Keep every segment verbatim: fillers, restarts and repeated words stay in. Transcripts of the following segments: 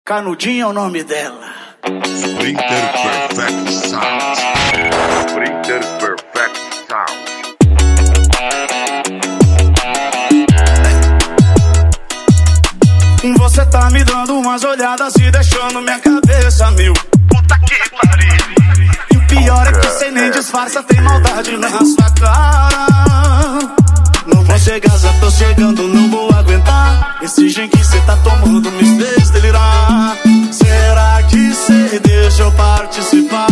Canudinho é o nome dela. Sprinter Perfect Sound. Sprinter Perfect Sound. Você tá me dando umas olhadas e deixando minha cabeça mil. Puta que pariu. E o pior é que cê nem disfarça, tem maldade na sua cara. Não vou chegar, já tô chegando, não vou aguentar. Esse gin que cê tá tomando me fez delirar. Será que cê deixa eu participar?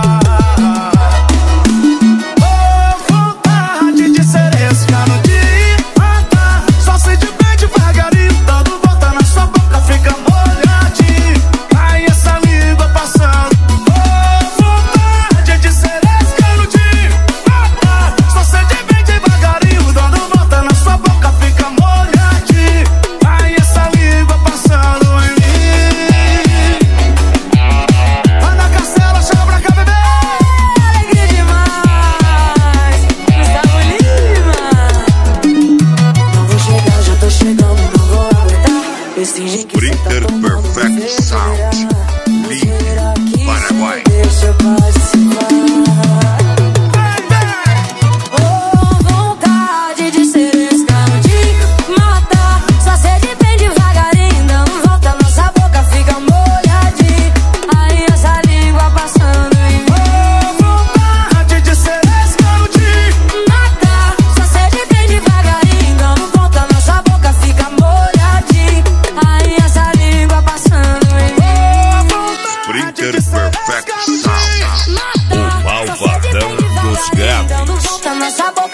Oh, vontade de ser esse canudinho. Ah, tá. Só sei de bem devagarinho, dando volta na sua boca, fica molhadinho. Aí essa língua passando. Oh, vontade de ser esse canudinho. Ah, tá. Só sei de bem devagarinho, dando volta na sua boca, fica molhadinho. Aí essa língua passando em mim. Vai na castela, chama pra cá, bebê. Alegria demais, Gustavo Lima. Não vou chegar, já tô chegando, não vou aguentar. Esse gin que cê tá Sprinter tomando me Perfect fez Sound. delirar. Lima, Será que Paraguai. cê deixa eu participar? Oh, vontade de ser esse canudinho, matar. Só sei de bem devagarinho, dando volta, nossa boca fica molhadinha. Aí essa língua passando em mim. Vontade de ser esse canudinho. Matar, só sei de bem devagarinho, dando volta, nossa boca fica molhadinha. Aí essa língua passando em mim. Sprinter Perfect Sound. Matar, O malvadão dos graves. dando volta, nossa boca